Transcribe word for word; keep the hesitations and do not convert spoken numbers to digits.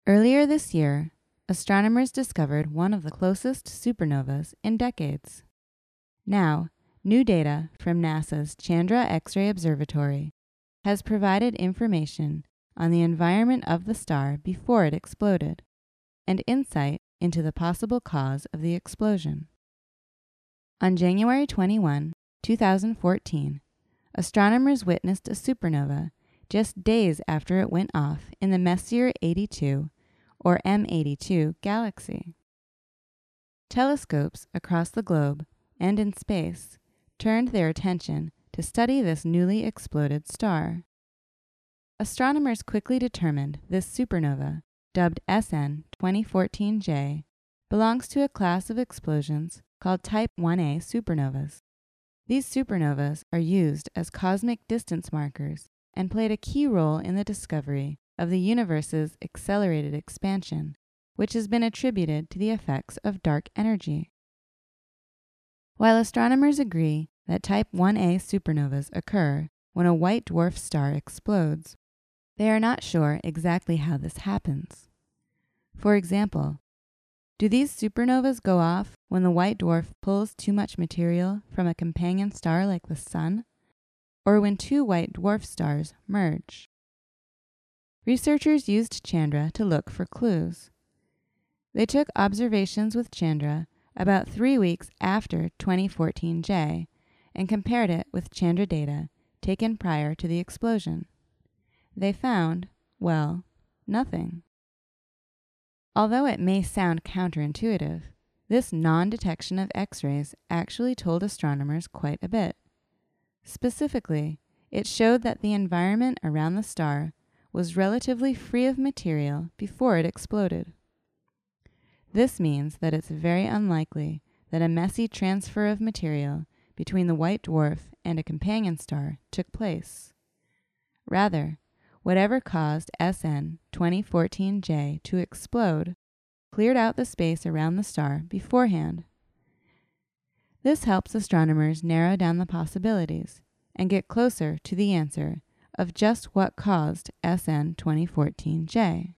Earlier this year, astronomers discovered one of the closest supernovas in decades. Now, new data from NASA's Chandra X-ray Observatory has provided information on the environment of the star before it exploded, and insight into the possible cause of the explosion. On January twenty-first, two thousand fourteen, astronomers witnessed a supernova just days after it went off in the Messier eighty-two, or M eighty-two, galaxy. Telescopes across the globe and in space turned their attention to study this newly exploded star. Astronomers quickly determined this supernova, dubbed S N twenty fourteen J, belongs to a class of explosions called Type one A supernovas. These supernovas are used as cosmic distance markers and played a key role in the discovery of the universe's accelerated expansion, which has been attributed to the effects of dark energy. While astronomers agree that Type one A supernovas occur when a white dwarf star explodes, they are not sure exactly how this happens. For example, do these supernovas go off when the white dwarf pulls too much material from a companion star like the Sun, or when two white dwarf stars merge? Researchers used Chandra to look for clues. They took observations with Chandra about three weeks after twenty fourteen J and compared it with Chandra data taken prior to the explosion. They found, well, nothing. Although it may sound counterintuitive, this non-detection of X-rays actually told astronomers quite a bit. Specifically, it showed that the environment around the star was relatively free of material before it exploded. This means that it's very unlikely that a messy transfer of material between the white dwarf and a companion star took place. Rather, whatever caused S N twenty fourteen J to explode cleared out the space around the star beforehand. This helps astronomers narrow down the possibilities and get closer to the answer of just what caused S N twenty fourteen J.